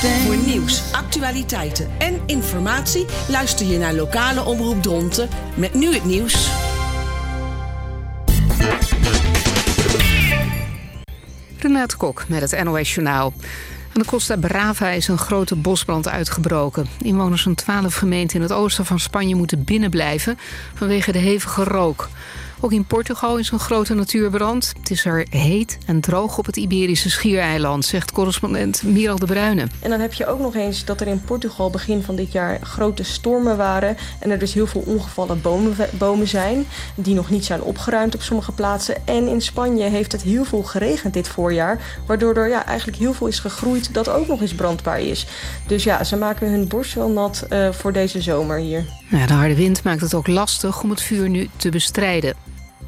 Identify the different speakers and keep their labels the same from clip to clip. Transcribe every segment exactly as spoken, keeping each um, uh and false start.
Speaker 1: Voor nieuws, actualiteiten en informatie luister je naar lokale Omroep Dronten met nu het nieuws.
Speaker 2: Renate Kok met het N O S Journaal. Aan de Costa Brava is een grote bosbrand uitgebroken. Inwoners van twaalf gemeenten in het oosten van Spanje moeten binnenblijven vanwege de hevige rook. Ook in Portugal is een grote natuurbrand. Het is er heet en droog op het Iberische schiereiland, zegt correspondent Miral de Bruyne.
Speaker 3: En dan heb je ook nog eens dat er in Portugal begin van dit jaar grote stormen waren. En er dus heel veel omgevallen bomen, bomen zijn die nog niet zijn opgeruimd op sommige plaatsen. En in Spanje heeft het heel veel geregend dit voorjaar, waardoor er ja, eigenlijk heel veel is gegroeid dat ook nog eens brandbaar is. Dus ja, ze maken hun borst wel nat uh, voor deze zomer hier.
Speaker 2: Ja, de harde wind maakt het ook lastig om het vuur nu te bestrijden.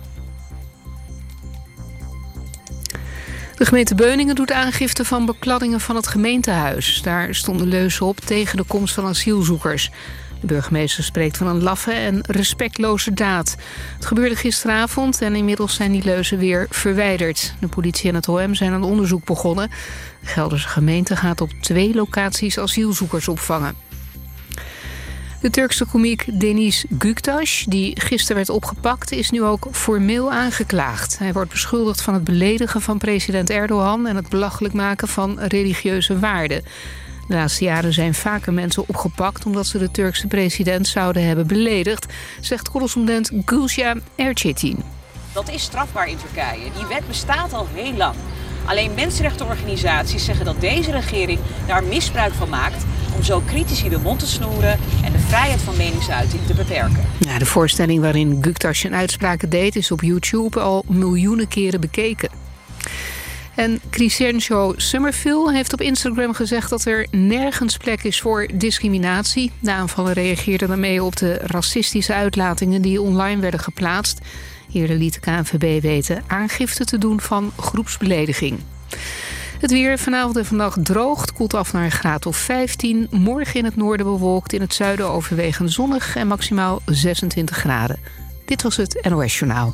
Speaker 2: De gemeente Beuningen doet aangifte van bekladdingen van het gemeentehuis. Daar stonden leuzen op tegen de komst van asielzoekers. De burgemeester spreekt van een laffe en respectloze daad. Het gebeurde gisteravond en inmiddels zijn die leuzen weer verwijderd. De politie en het O M zijn een onderzoek begonnen. De Gelderse gemeente gaat op twee locaties asielzoekers opvangen. De Turkse komiek Deniz Güktaş, die gisteren werd opgepakt, is nu ook formeel aangeklaagd. Hij wordt beschuldigd van het beledigen van president Erdogan en het belachelijk maken van religieuze waarden. De laatste jaren zijn vaker mensen opgepakt omdat ze de Turkse president zouden hebben beledigd, zegt correspondent Gülşah Erçetin.
Speaker 4: Dat is strafbaar in Turkije. Die wet bestaat al heel lang. Alleen mensenrechtenorganisaties zeggen dat deze regering daar misbruik van maakt om zo critici de mond te snoeren en de vrijheid van meningsuiting te beperken.
Speaker 2: Ja, de voorstelling waarin Güktaş zijn uitspraken deed is op YouTube al miljoenen keren bekeken. En Crescencio Summerville heeft op Instagram gezegd dat er nergens plek is voor discriminatie. De aanvallen reageerden daarmee op de racistische uitlatingen die online werden geplaatst. Eerder liet de K N V B weten aangifte te doen van groepsbelediging. Het weer vanavond en vannacht droogt, koelt af naar een graad of vijftien. Morgen in het noorden bewolkt, in het zuiden overwegend zonnig en maximaal zesentwintig graden. Dit was het N O S Journaal.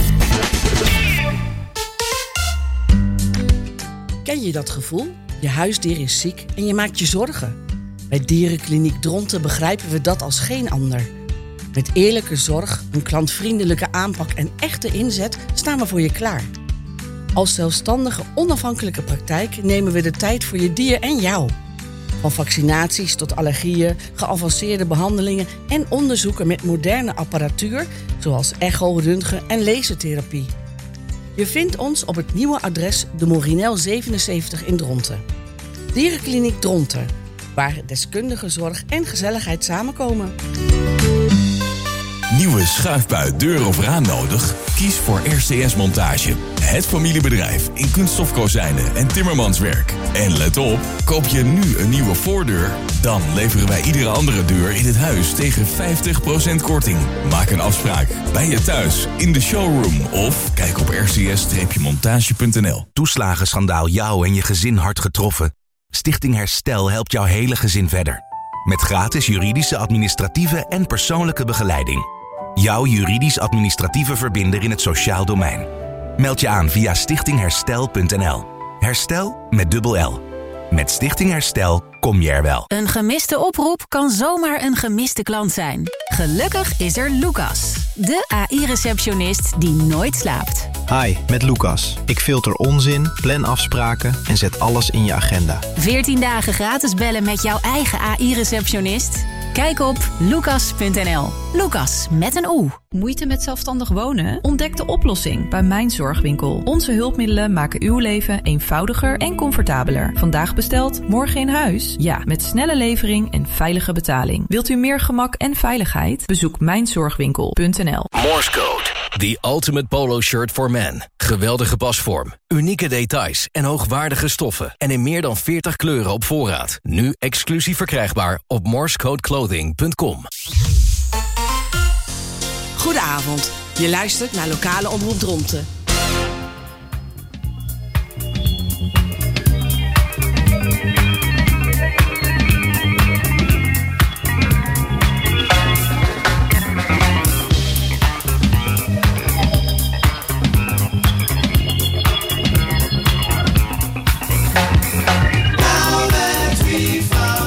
Speaker 1: Ken je dat gevoel? Je huisdier is ziek en je maakt je zorgen. Bij Dierenkliniek Dronten begrijpen we dat als geen ander. Met eerlijke zorg, een klantvriendelijke aanpak en echte inzet staan we voor je klaar. Als zelfstandige, onafhankelijke praktijk nemen we de tijd voor je dier en jou. Van vaccinaties tot allergieën, geavanceerde behandelingen en onderzoeken met moderne apparatuur, zoals echo, röntgen en lasertherapie. Je vindt ons op het nieuwe adres de Morinel zevenenzeventig in Dronten. Dierenkliniek Dronten, waar deskundige zorg en gezelligheid samenkomen.
Speaker 5: Nieuwe schuifbui, deur of raam nodig? Kies voor R C S Montage. Het familiebedrijf in kunststofkozijnen en timmermanswerk. En let op, koop je nu een nieuwe voordeur, dan leveren wij iedere andere deur in het huis tegen vijftig procent korting. Maak een afspraak bij je thuis, in de showroom of kijk op r c s montage punt n l.
Speaker 6: Toeslagenschandaal jou en je gezin hard getroffen? Stichting Herstel helpt jouw hele gezin verder. Met gratis juridische, administratieve en persoonlijke begeleiding. Jouw juridisch-administratieve verbinder in het sociaal domein. Meld je aan via stichting herstel punt n l. Herstel met dubbel L. Met Stichting Herstel kom je er wel.
Speaker 7: Een gemiste oproep kan zomaar een gemiste klant zijn. Gelukkig is er Lucas, de A I-receptionist die nooit slaapt.
Speaker 8: Hi, met Lucas. Ik filter onzin, plan afspraken en zet alles in je agenda.
Speaker 7: veertien dagen gratis bellen met jouw eigen A I-receptionist? Kijk op lucas punt n l. Lucas met een O.
Speaker 9: Moeite met zelfstandig wonen? Ontdek de oplossing bij Mijn Zorgwinkel. Onze hulpmiddelen maken uw leven eenvoudiger en comfortabeler. Vandaag besteld, morgen in huis? Ja, met snelle levering en veilige betaling. Wilt u meer gemak en veiligheid? Bezoek mijn zorgwinkel punt n l.
Speaker 10: Morse Code. The ultimate polo shirt for men. Geweldige pasvorm, unieke details en hoogwaardige stoffen. En in meer dan veertig kleuren op voorraad. Nu exclusief verkrijgbaar op morsecode clothing punt com.
Speaker 1: Goedenavond. Je luistert naar lokale Omroep Dronten.
Speaker 11: Now that we found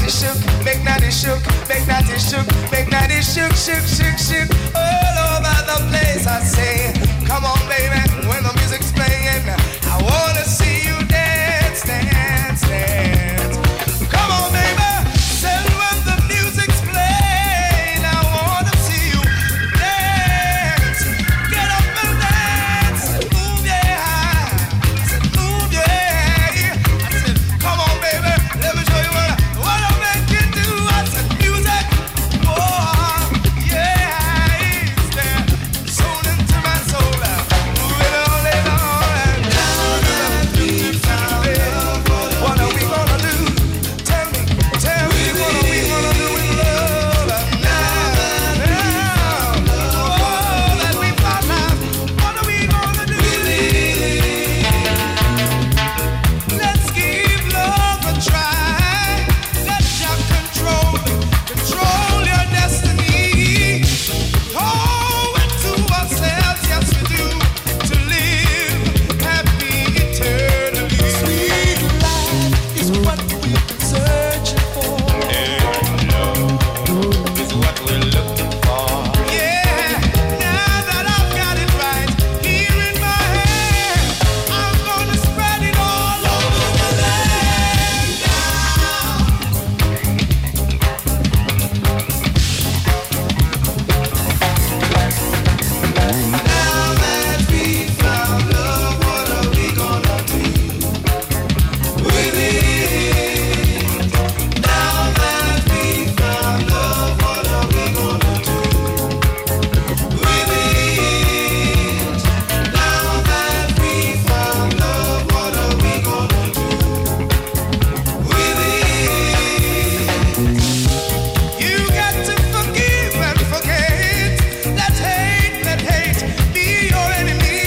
Speaker 11: natty shook, make natty shook, make natty shook, make natty shook, shook, shook, shook. All over the place I say, come on baby, when the music's playing, I wanna see you dance, dance, dance. Come on baby, say when the music's playing, I wanna see you dance. Get up and dance, move yeah, I said move yeah. I said come on baby, let me show you what I, what I make you do. I said music, oh yeah, it's there, soul into my soul, moving all day long and down and deep down. What are we gonna do? Tell me, tell me, what are we gonna do with love now? Now, oh, that we found out. What are we gonna do? Let's give love a try. Let your control, control your destiny. Owe it to ourselves, yes we do, to live happy eternally. Sweet life is what we've been searching for. And love is what we're looking for. Yeah, now that I've got it right here in my hand, I'm gonna spread it all over the land now. Now that we found love, what are we gonna do with it? Now that we found love, what are we gonna do with it? Now that we found love, what are we gonna do with it? You got to forgive and forget. Let hate, let hate be your enemy.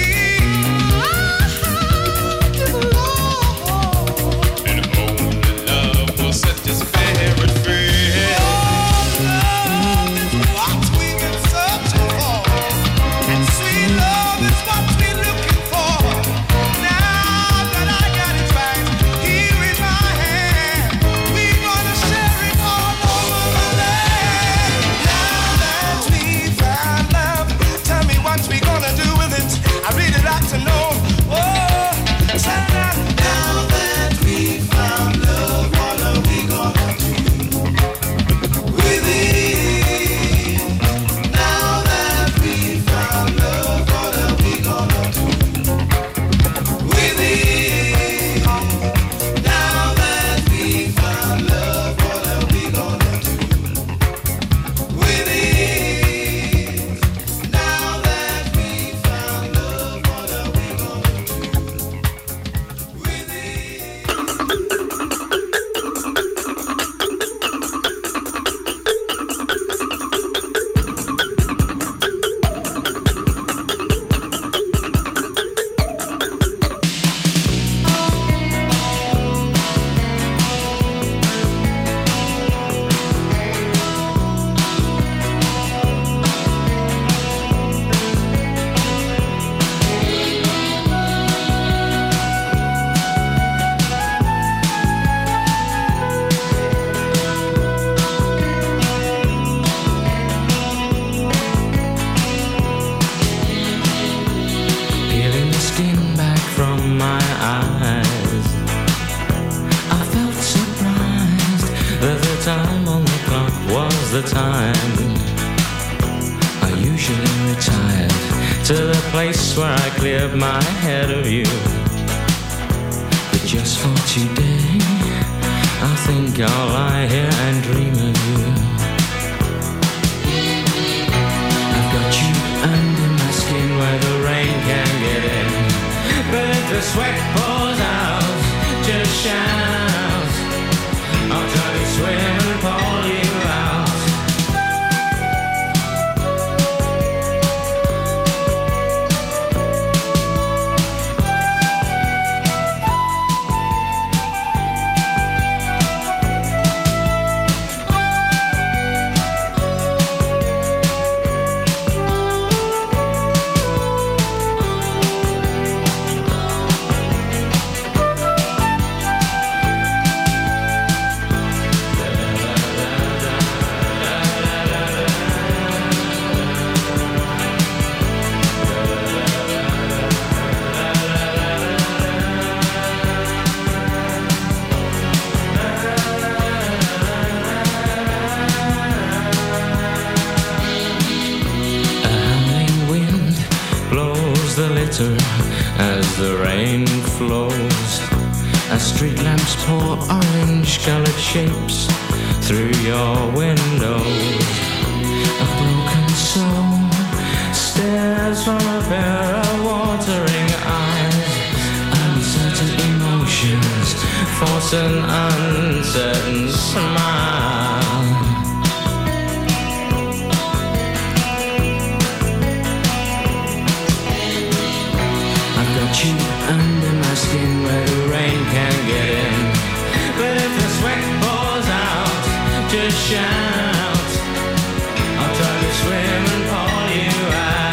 Speaker 11: To the Lord. And only love will set this spirit free. Oh, love is what we've been searching for. And sweet love is what we're looking for. Now that I got it right here in my hand, we're gonna share it all over the land. Now that we found love, tell me what we gonna do with it. I really like to know. Oh, tell me now that we found love, what are we gonna do with it? Now that we found love, what are we gonna do with it? Now that we found love, what are we gonna do with it? Now that we found love, what are we gonna do with
Speaker 12: Peeling the skin back from my eyes, I felt surprised that the time on the clock was the time. I usually retired to the place where I cleared my head of you. But just for today, I think I'll lie here and dream of you. I've got you under my skin where the rain can get in. But if the sweat pours out, just shout. I'll try to swim and pull you out. glitter as the rain flows, as street lamps pour orange-colored shapes through your windows. A broken soul stares from a pair of watering eyes. Uncertain emotions force an uncertain smile. I've got you under my skin where the rain can't get in. But if the sweat pours out, just shout. I'll try to swim and pull you out.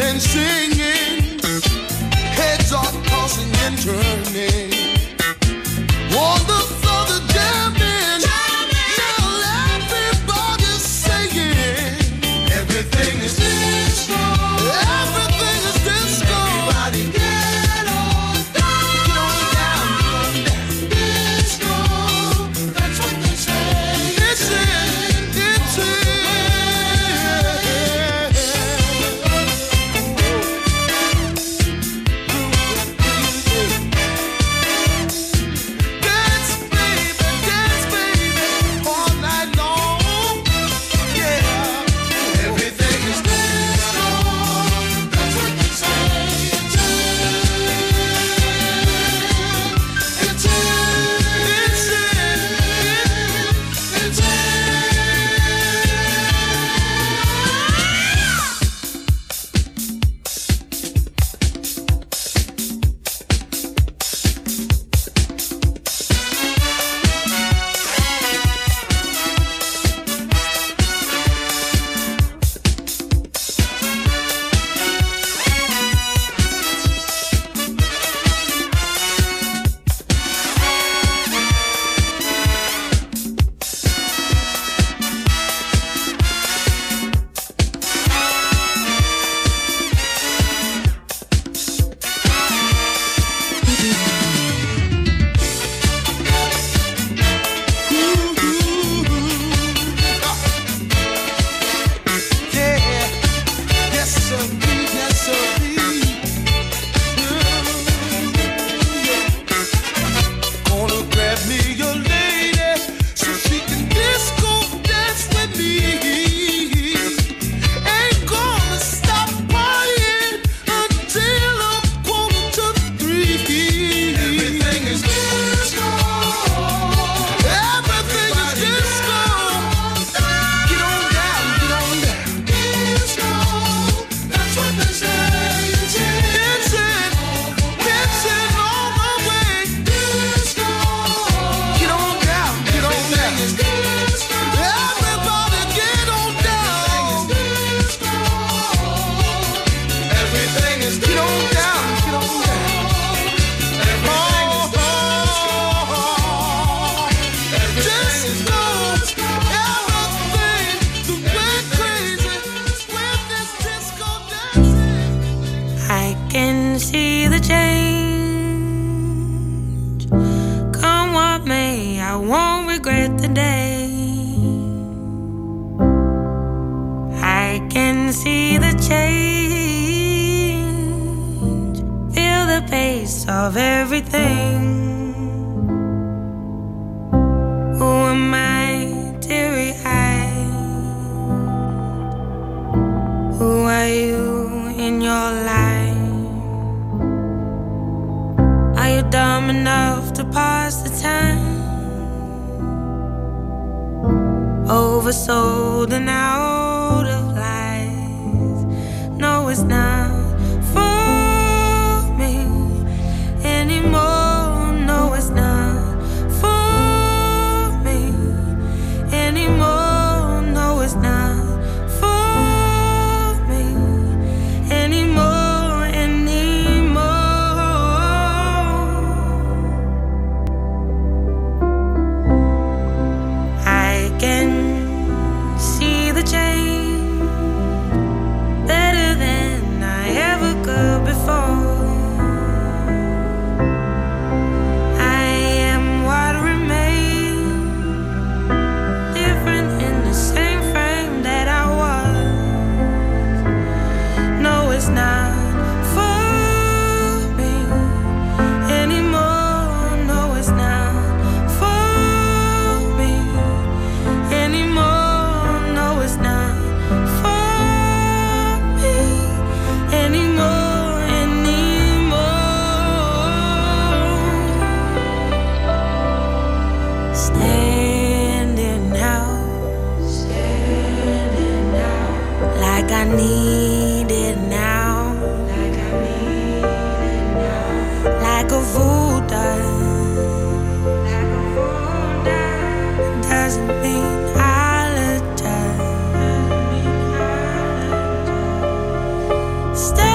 Speaker 11: and singing, heads are tossing and turning. On the floor, the jamming, now everybody's saying, everything is disco, everything is disco. Everybody get on down, get on down, get on down. Disco, that's what they say. It's it, it's it.
Speaker 13: Oversold and out of life. No, it's not for me anymore. No, it's not for me anymore. No, it's not for me anymore, anymore. I can see the change better than I ever could before. I am what remains, different in the same frame that I was. No, it's not for me anymore. No, it's not for me anymore. No, it's not for me anymore, anymore. Standing out, standing out, like I need it now, like I need it now, like a voodoo does, like a voodoo does. Doesn't mean I'll adjust. Stay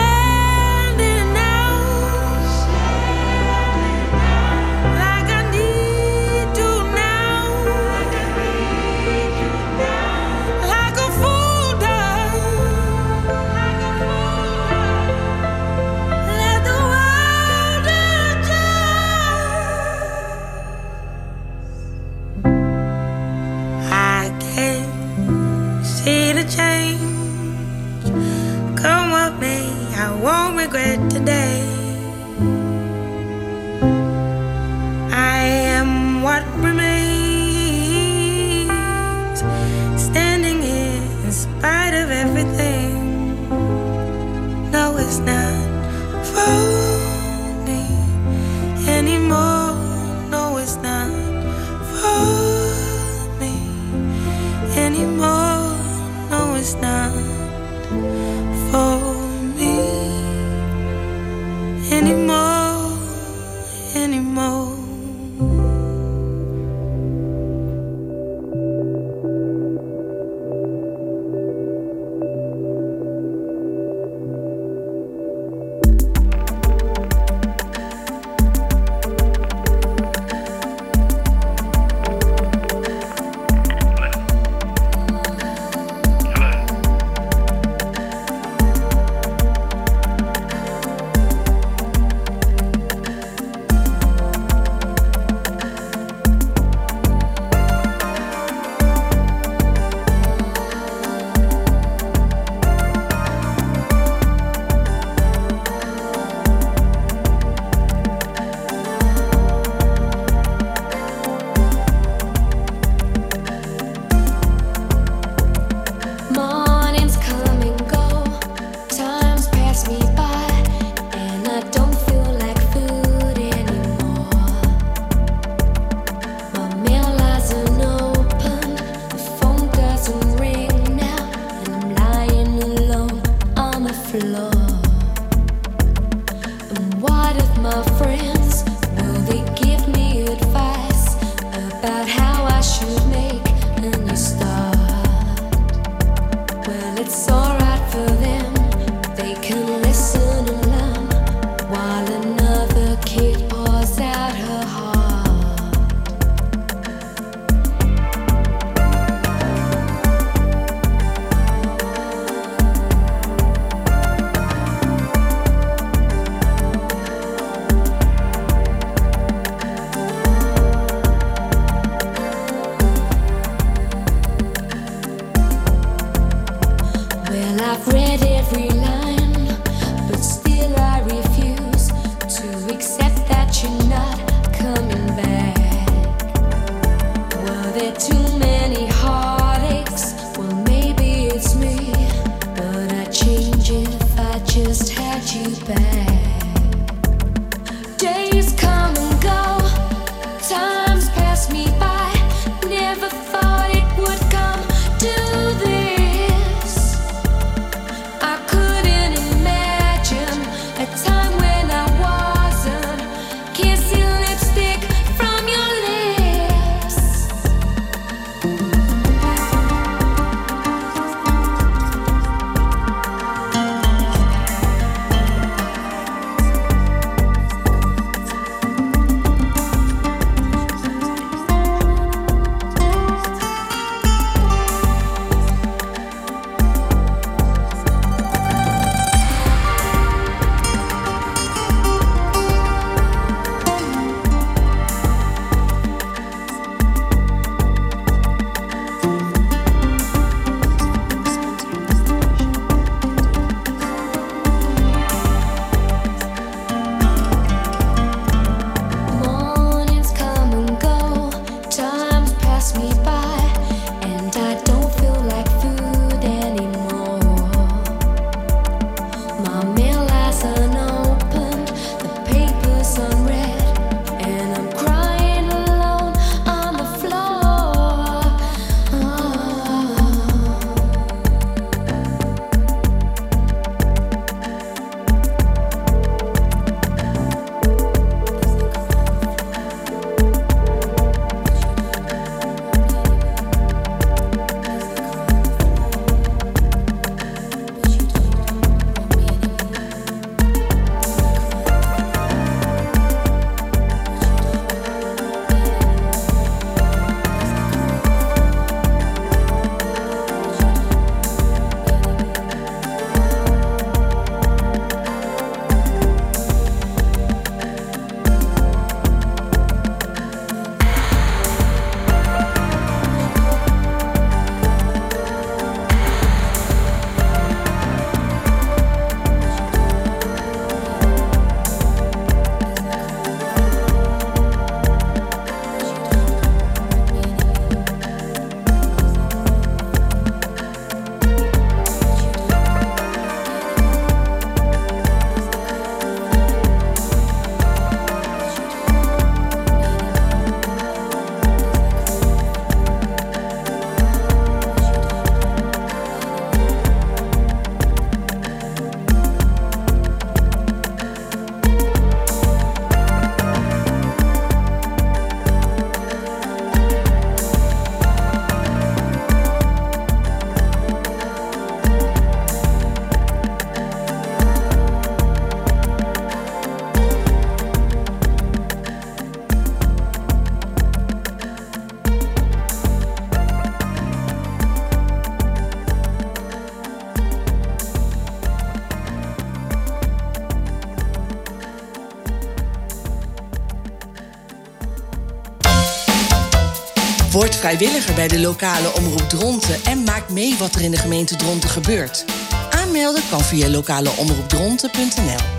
Speaker 1: Word vrijwilliger bij de lokale Omroep Dronten en maak mee wat er in de gemeente Dronten gebeurt. Aanmelden kan via lokale omroep dronten punt n l.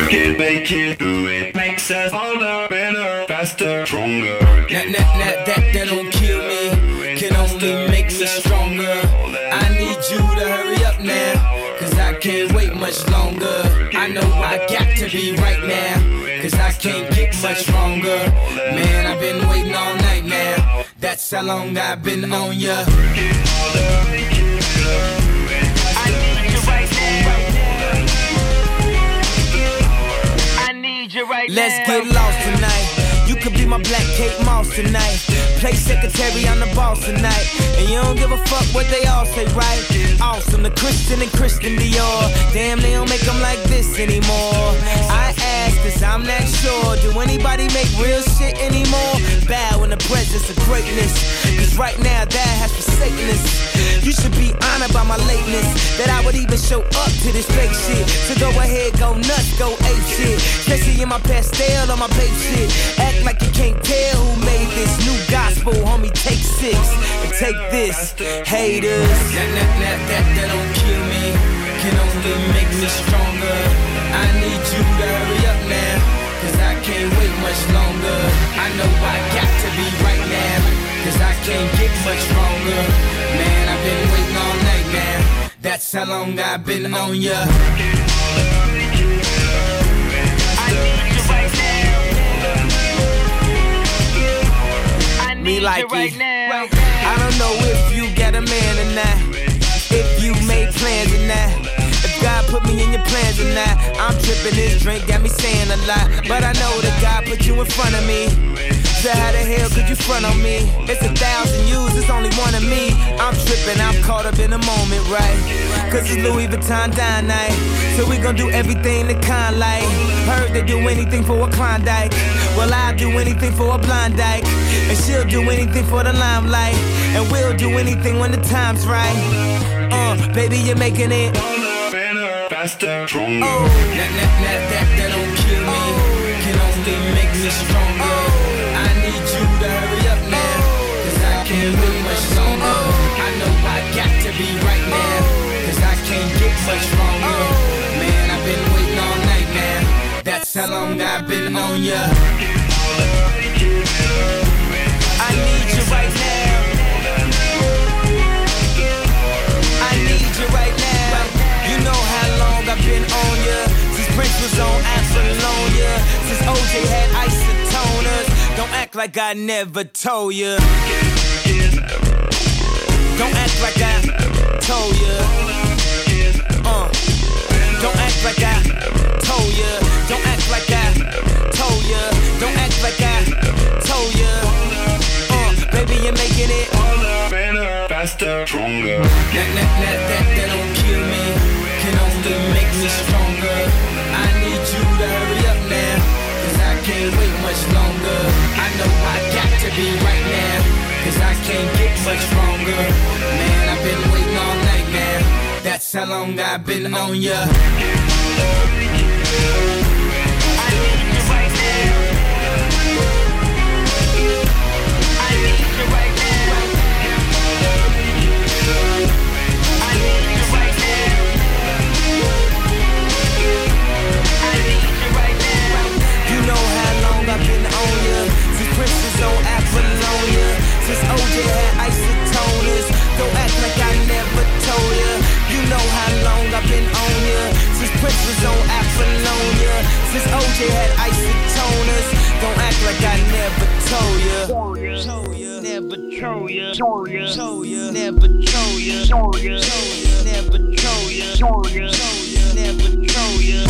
Speaker 11: Work it, make it, do it. Makes us harder, better, faster, stronger.
Speaker 14: That, that, that, that, that don't kill me, can only make me stronger. I need you to hurry up now, cause I can't wait much longer. I know I got to be right now, cause I can't get much stronger. Man, I've been waiting all night now, that's how long I've been on ya. Let's get lost tonight. You could be my black Kate Moss tonight. Play secretary, I'm the boss tonight. And you don't give a fuck what they all say, right? Awesome, the Christian and Christian Dior. Damn, they don't make them like this anymore. I ask, cause I'm not sure. Do anybody make real shit anymore? Bow in the presence of greatness, cause right now that has forsaken us. You should be honored by my lateness, that I would even show up to this fake shit. So go ahead, go nuts, go ape shit. Especially in my pastel on my babe shit. Act like you can't tell who made this new gospel, homie. Take six and take this, haters. That, that, that, that, that don't kill me, can only make me stronger. I need you to hurry up now, cause I can't wait much longer. I know I got to be right now, cause I can't get much stronger. Man, I've been waiting all night now, that's how long I've been on ya. Me like it right now. I don't know if you got a man or not, if you made plans or not, if God put me in your plans or not. I'm tripping, this drink got me saying a lot, but I know that God put you in front of me. So how the hell could you front on me? It's a thousand yous, it's only one of me. I'm tripping, I'm caught up in the moment, right? Cause it's Louis Vuitton dine night, so we gon' do everything the kind like. Heard they do anything for a Klondike, well I'll do anything for a blind dyke, and she'll do anything for the limelight, and we'll do anything when the time's right. Uh, baby, you're making it faster, stronger. Oh, that, that, that, that, that don't kill me, can only make me stronger. I need you to hurry up now, cause I can't wait much longer. I know I got to be right now, cause I can't get much stronger. Man, I've been waiting all night now, that's how long I've been on ya. I need you right now, I need you right now. You know how long I've been on ya, since Prince was on Apollonia, since O J had isotoners. Don't act like I never told ya, don't act like I told ya. Uh, don't act like I told ya, don't act like I told ya, don't act like I told ya. Uh, baby, you're making it better, faster, stronger. That, that, that, that, that don't kill me, can only make me stronger. I need you to hurry up now, cause I can't wait much longer. I know I got to be right now, cause I can't get much stronger. Man, I've been waiting all night now, that's how long I've been on ya. I need you right now, I need you right now, I need you right now, I need you right now. You know how long I've been on ya, since Prince was on Apollonia, since O J had isotoners. Don't act like I never told ya. You know how long I've been on ya, since Prince was on Apollonia, since O J had isotoners. Don't act like I never told ya. Told ya, never told ya. Told ya, told ya, never told ya. Told ya, never told ya. Told ya, never told ya.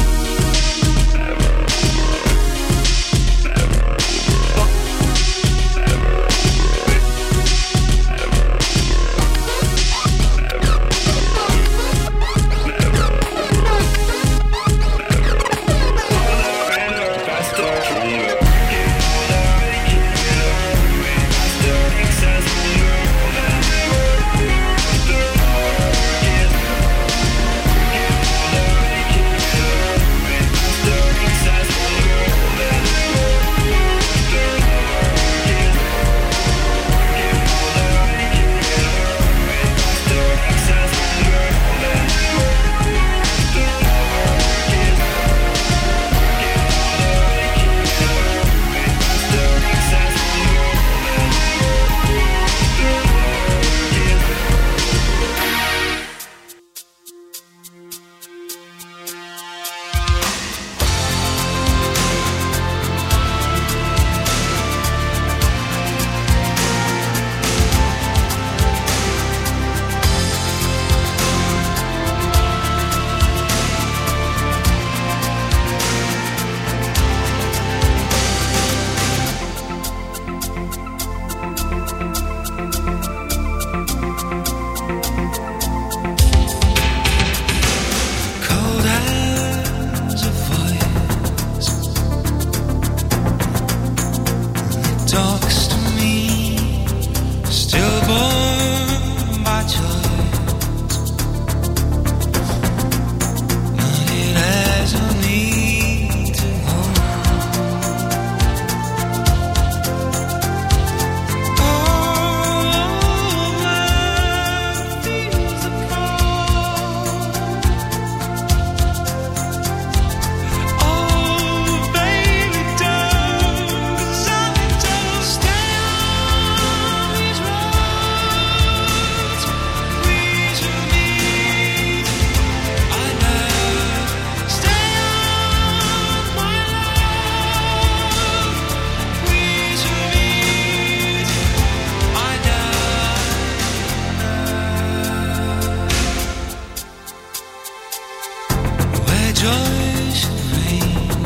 Speaker 11: joy should reign.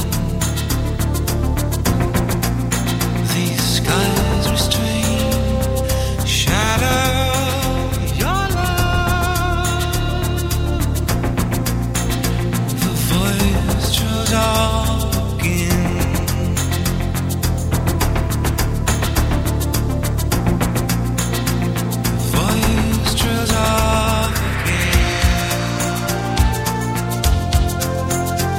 Speaker 11: These skies restrain, shadow your love. The voice draws all in. The voice draws all again.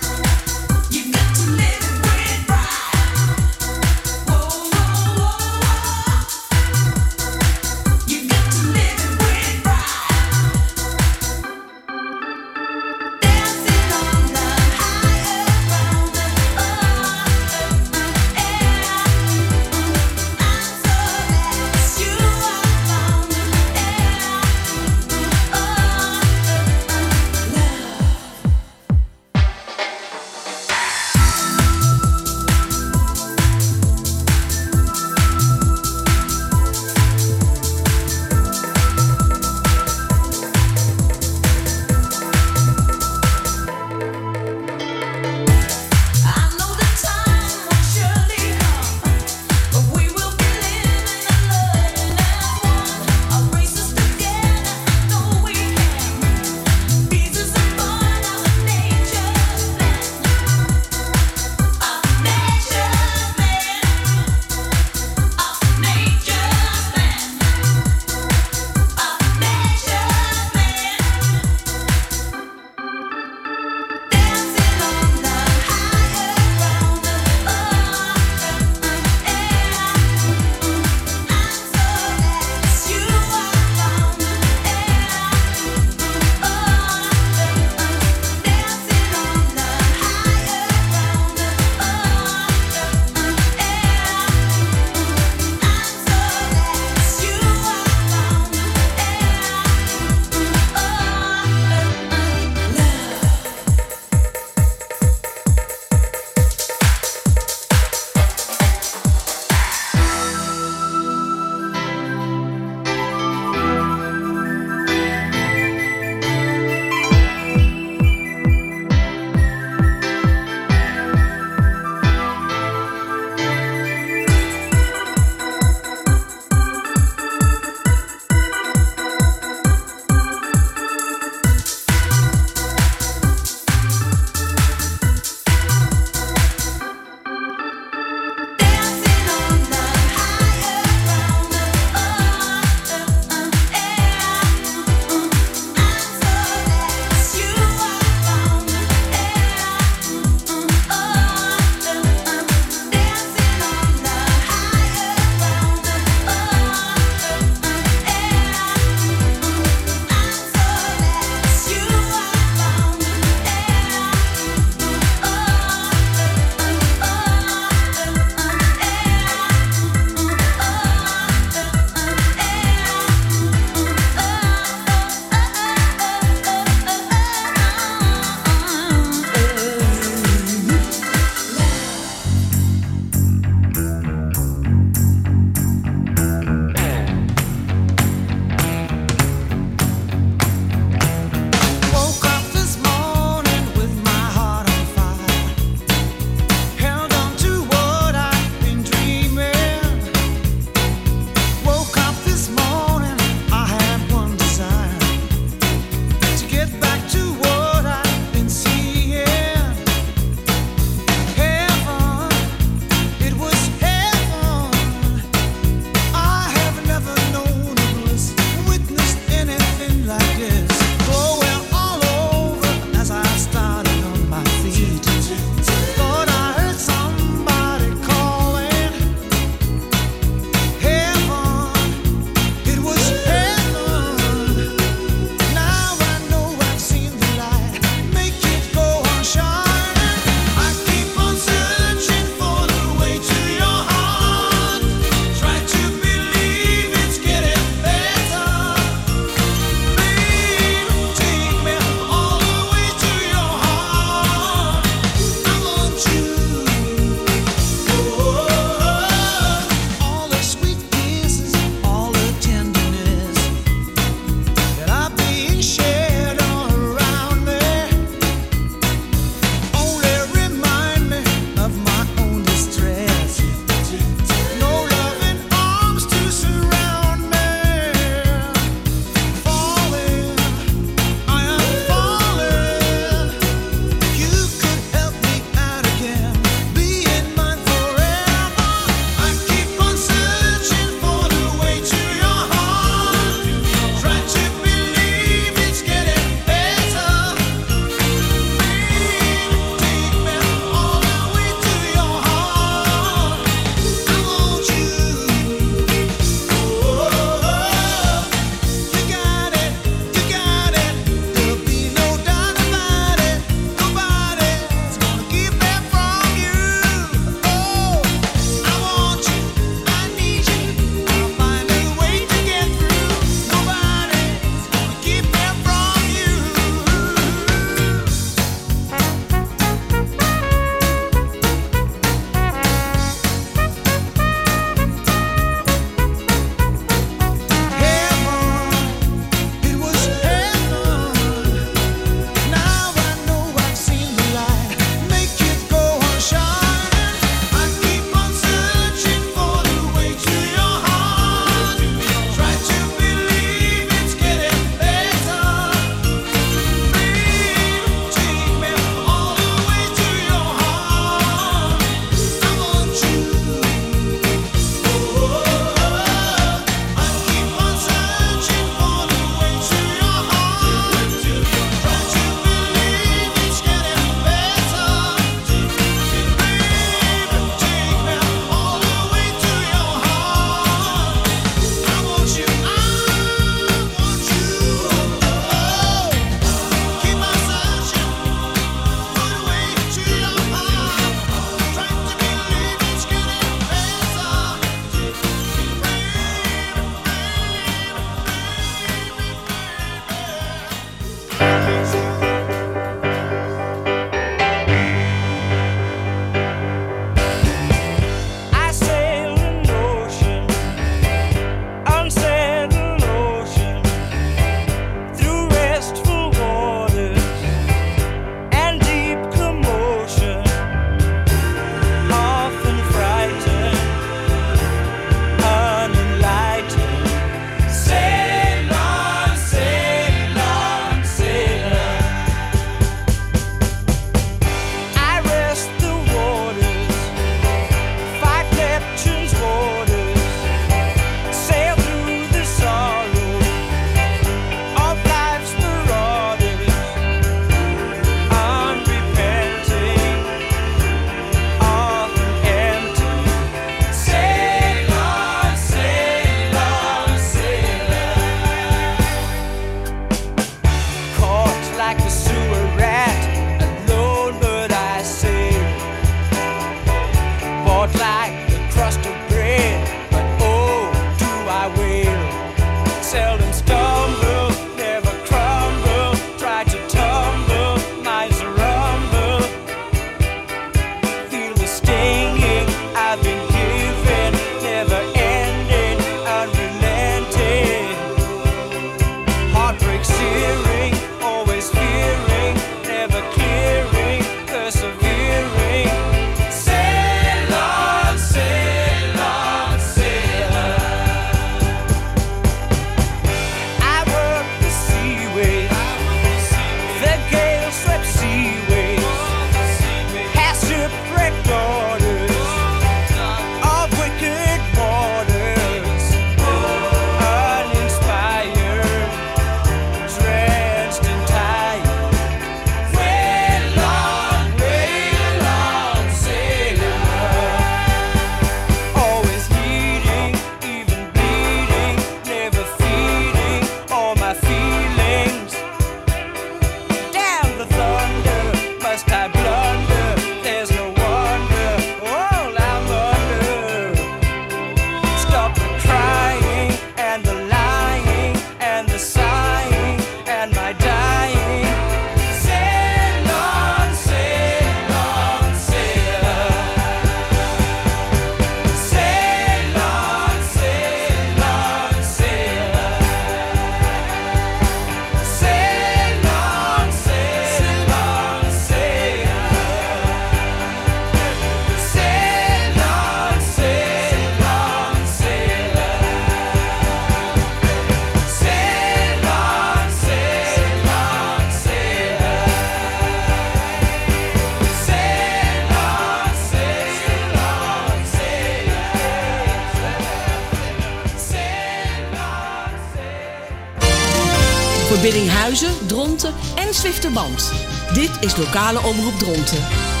Speaker 1: Biddinghuizen, Dronten en Zwifterband. Dit is lokale omroep Dronten.